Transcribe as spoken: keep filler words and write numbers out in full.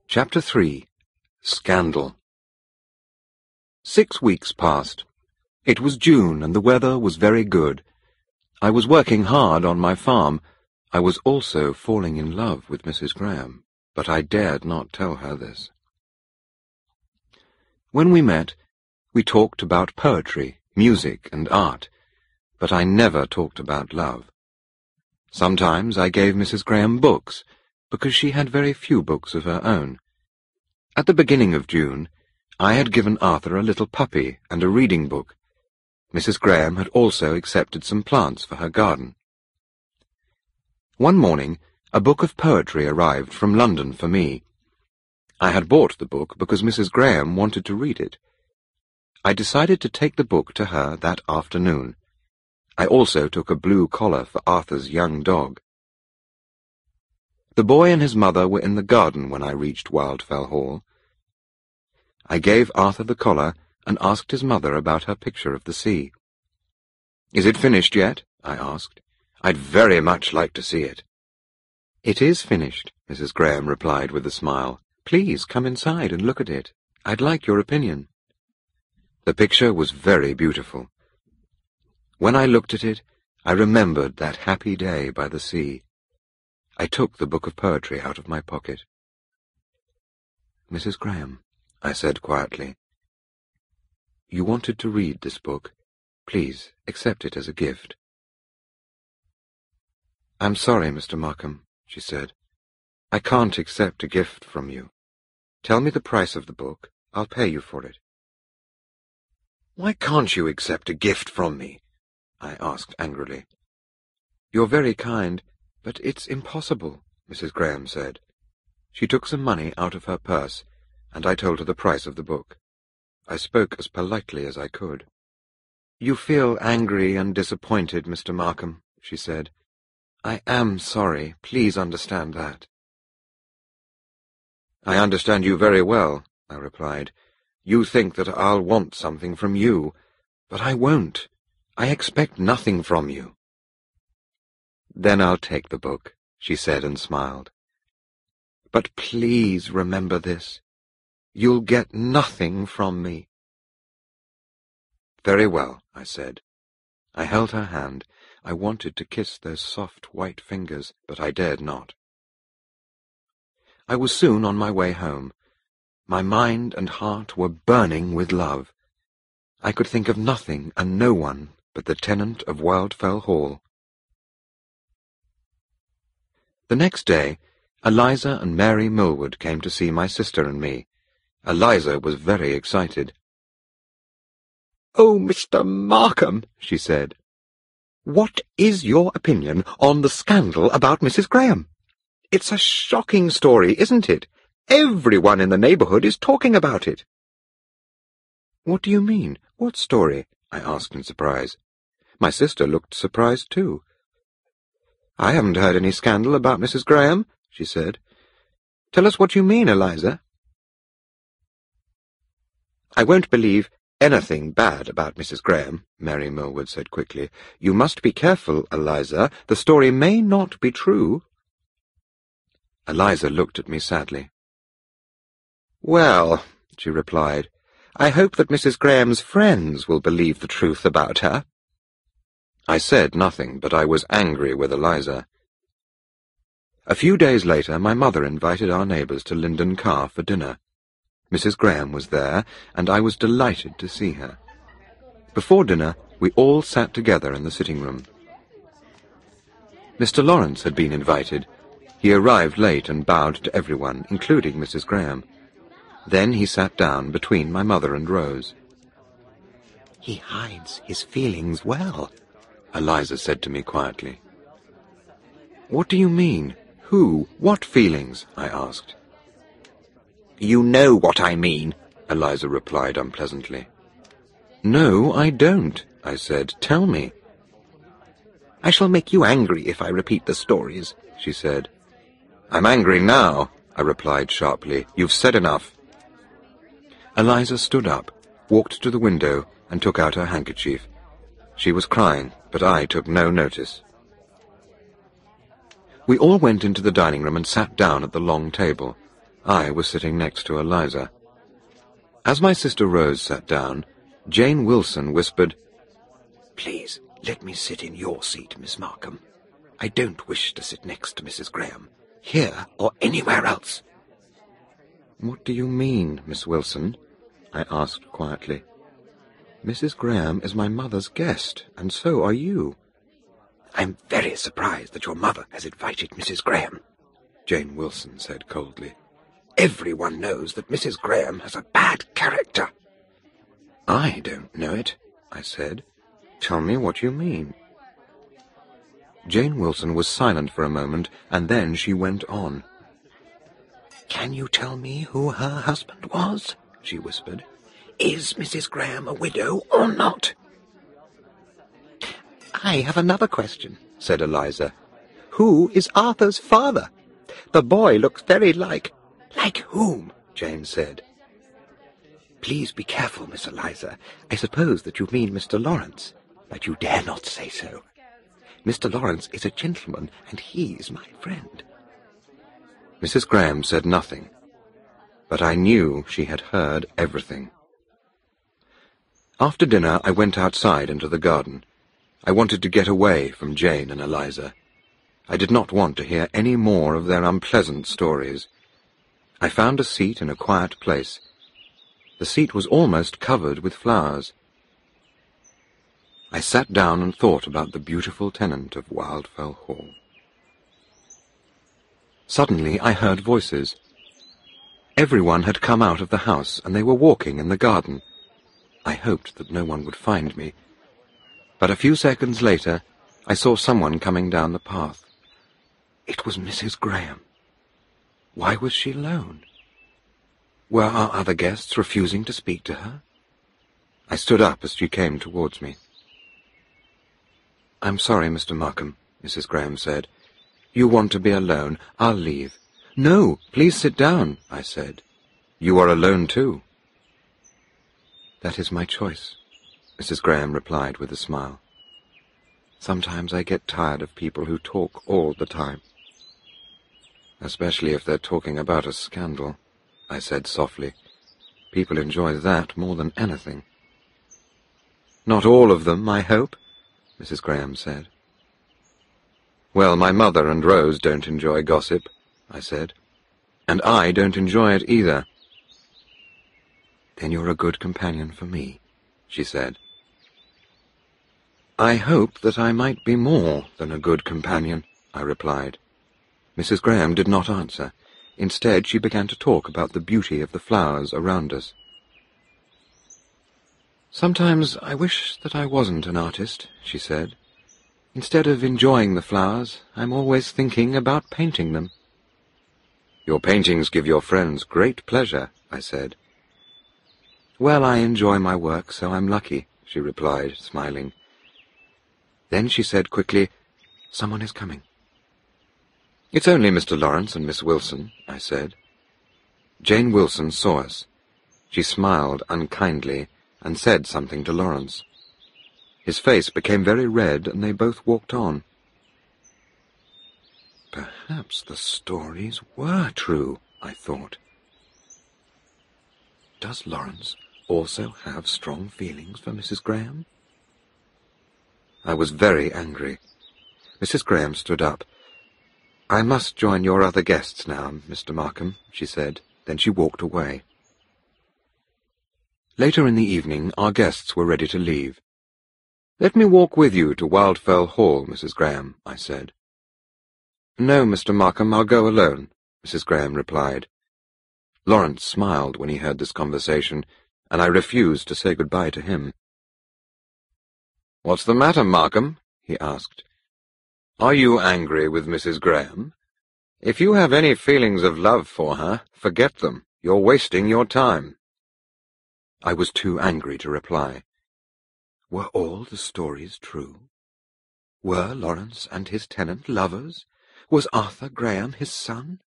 Chapter three. Scandal. Six weeks passed. It was June, and the weather was very good. I was working hard on my farm. I was also falling in love with Missus Graham, but I dared not tell her this. When we met, we talked about poetry, music, and art, but I never talked about love. Sometimes I gave Missus Graham books, because she had very few books of her own. At the beginning of June, I had given Arthur a little puppy and a reading book. Missus Graham had also accepted some plants for her garden. One morning, a book of poetry arrived from London for me. I had bought the book because Missus Graham wanted to read it. I decided to take the book to her that afternoon. I also took a blue collar for Arthur's young dog. The boy and his mother were in the garden when I reached Wildfell Hall. I gave Arthur the collar and asked his mother about her picture of the sea. "Is it finished yet?" I asked. "I'd very much like to see it." "It is finished," Missus Graham replied with a smile. "Please come inside and look at it. I'd like your opinion." The picture was very beautiful. When I looked at it, I remembered that happy day by the sea. I took the book of poetry out of my pocket. "Missus Graham," I said quietly, "you wanted to read this book. Please accept it as a gift." "I'm sorry, Mister Markham," she said. "I can't accept a gift from you. Tell me the price of the book. I'll pay you for it." "Why can't you accept a gift from me?" I asked angrily. "You're very kind, but it's impossible," Missus Graham said. She took some money out of her purse, and I told her the price of the book. I spoke as politely as I could. "You feel angry and disappointed, Mister Markham," she said. "I am sorry. Please understand that." "I understand you very well," I replied. "You think that I'll want something from you, but I won't. I expect nothing from you." "Then I'll take the book," she said and smiled. "But please remember this. You'll get nothing from me." "Very well," I said. I held her hand. I wanted to kiss those soft white fingers, but I dared not. I was soon on my way home. My mind and heart were burning with love. I could think of nothing and no one but the tenant of Wildfell Hall. The next day, Eliza and Mary Millward came to see my sister and me. Eliza was very excited. "Oh, Mister Markham," she said, "what is your opinion on the scandal about Missus Graham? It's a shocking story, isn't it? Everyone in the neighbourhood is talking about it." "What do you mean? What story?" I asked in surprise. My sister looked surprised too. "I haven't heard any scandal about Missus Graham," she said. "Tell us what you mean, Eliza." "I won't believe anything bad about Missus Graham," Mary Millward said quickly. "You must be careful, Eliza. The story may not be true." Eliza looked at me sadly. "Well," she replied, "I hope that Missus Graham's friends will believe the truth about her." I said nothing, but I was angry with Eliza. A few days later, my mother invited our neighbours to Linden Car for dinner. Missus Graham was there, and I was delighted to see her. Before dinner, we all sat together in the sitting-room. Mister Lawrence had been invited. He arrived late and bowed to everyone, including Missus Graham. Then he sat down between my mother and Rose. "He hides his feelings well," Eliza said to me quietly. "What do you mean? Who? What feelings?" I asked. "You know what I mean," Eliza replied unpleasantly. "No, I don't," I said. "Tell me." "I shall make you angry if I repeat the stories," she said. "I'm angry now," I replied sharply. "You've said enough." Eliza stood up, walked to the window, and took out her handkerchief. She was crying, but I took no notice. We all went into the dining room and sat down at the long table. I was sitting next to Eliza. As my sister Rose sat down, Jane Wilson whispered, "Please, let me sit in your seat, Miss Markham. I don't wish to sit next to Missus Graham, here or anywhere else." "What do you mean, Miss Wilson?" I asked quietly. "Missus Graham is my mother's guest, and so are you." "I'm very surprised that your mother has invited Missus Graham," Jane Wilson said coldly. "Everyone knows that Missus Graham has a bad character." "I don't know it," I said. "Tell me what you mean." Jane Wilson was silent for a moment, and then she went on. "Can you tell me who her husband was?" she whispered. "Is Missus Graham a widow or not?" "I have another question," said Eliza. "Who is Arthur's father? The boy looks very like—" "Like whom?" Jane said. "Please be careful, Miss Eliza. I suppose that you mean Mister Lawrence, but you dare not say so. Mister Lawrence is a gentleman, and he's my friend." Missus Graham said nothing, but I knew she had heard everything. After dinner, I went outside into the garden. I wanted to get away from Jane and Eliza. I did not want to hear any more of their unpleasant stories. I found a seat in a quiet place. The seat was almost covered with flowers. I sat down and thought about the beautiful tenant of Wildfell Hall. Suddenly I heard voices. Everyone had come out of the house, and they were walking in the garden. I hoped that no one would find me. But a few seconds later, I saw someone coming down the path. It was Missus Graham. Why was she alone? Were our other guests refusing to speak to her? I stood up as she came towards me. "I'm sorry, Mister Markham," Missus Graham said. "You want to be alone. I'll leave." "No, please sit down," I said. "You are alone too." "That is my choice," Missus Graham replied with a smile. "Sometimes I get tired of people who talk all the time." "Especially if they're talking about a scandal," I said softly. "People enjoy that more than anything." "Not all of them, I hope," Missus Graham said. "Well, my mother and Rose don't enjoy gossip," I said. "And I don't enjoy it either." "Then you're a good companion for me," she said. "I hope that I might be more than a good companion," I replied. Missus Graham did not answer. Instead, she began to talk about the beauty of the flowers around us. "Sometimes I wish that I wasn't an artist," she said. "Instead of enjoying the flowers, I'm always thinking about painting them." "Your paintings give your friends great pleasure," I said. "Well, I enjoy my work, so I'm lucky," she replied, smiling. Then she said quickly, "Someone is coming." "It's only Mister Lawrence and Miss Wilson," I said. Jane Wilson saw us. She smiled unkindly and said something to Lawrence. His face became very red, and they both walked on. Perhaps the stories were true, I thought. Does Lawrence also have strong feelings for Missus Graham? I was very angry. Missus Graham stood up. "I must join your other guests now, Mister Markham," she said. Then she walked away. Later in the evening, our guests were ready to leave. "Let me walk with you to Wildfell Hall, Missus Graham," I said. "No, Mister Markham, I'll go alone," Missus Graham replied. Lawrence smiled when he heard this conversation, and I refused to say goodbye to him. "What's the matter, Markham?" he asked. "Are you angry with Missus Graham? If you have any feelings of love for her, forget them. You're wasting your time." I was too angry to reply. Were all the stories true? Were Lawrence and his tenant lovers? Was Arthur Graham his son?